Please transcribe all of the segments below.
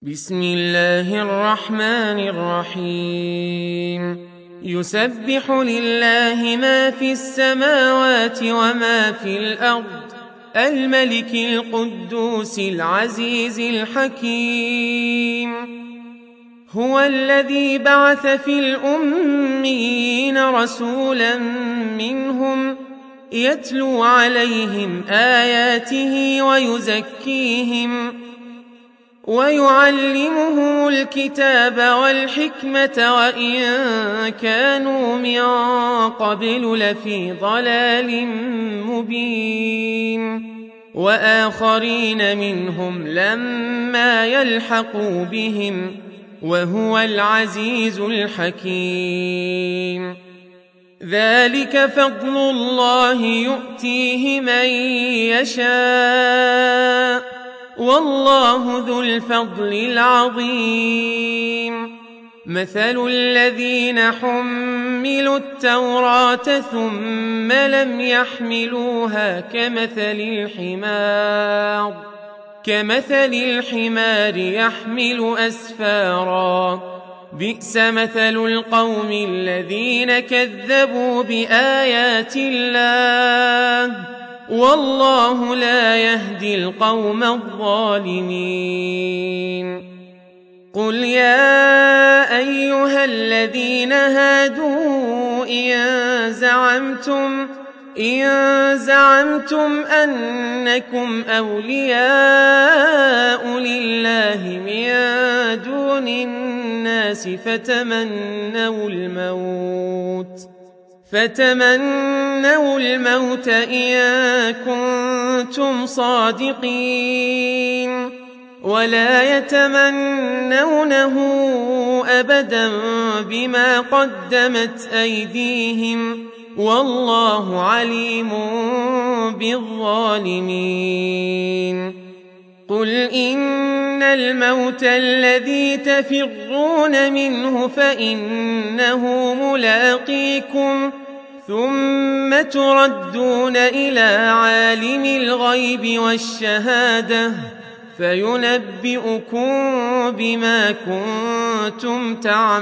بسم الله الرحمن الرحيم يسبح لله ما في السماوات وما في الأرض الملك القدوس العزيز الحكيم هو الذي بعث في الأميين رسولا منهم يتلو عليهم آياته ويزكيهم ويعلمهم الكتاب والحكمة وإن كانوا من قبل لفي ضلال مبين وآخرين منهم لما يلحقوا بهم وهو العزيز الحكيم ذلك فضل الله يؤتيه من يشاء والله ذو الفضل العظيم مثل الذين حملوا التوراة ثم لم يحملوها كمثل الحمار يحمل أسفارا بئس مثل القوم الذين كذبوا بآيات الله والله لا يهدي القوم الظالمين قل يا أيها الذين هادوا إن زعمتم أنكم أولياء لله من دون الناس فتمنوا الموت إن كنتم صادقين ولا يتمنونه أبدا بما قدمت أيديهم والله عليم بالظالمين قل إن الموت الذي تفرون منه فإنه ملاقيكم ثم تردون إلى عالم الغيب والشهادة فينبئكم بما كنتم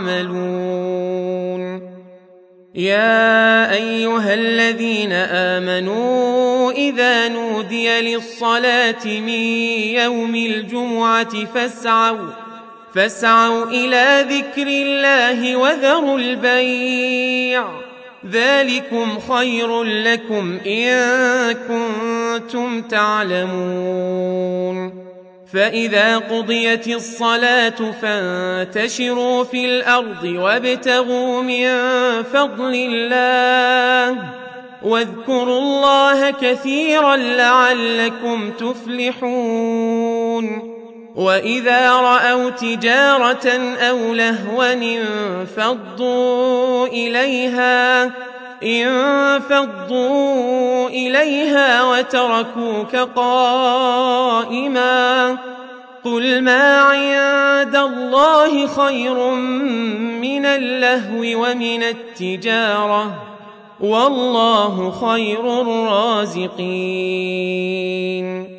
تعملون يا أيها الذين آمنوا إذا نودي للصلاة من يوم الجمعة فاسعوا إلى ذكر الله وذروا البيع ذلكم خير لكم إن كنتم تعلمون فإذا قضيت الصلاة فانتشروا في الأرض وابتغوا من فضل الله واذكروا الله كثيرا لعلكم تفلحون وإذا رأوا تجارة أو لهوا انفضوا إليها وتركوك قائما قل ما عند الله خير من اللهو ومن التجارة والله خير الرازقين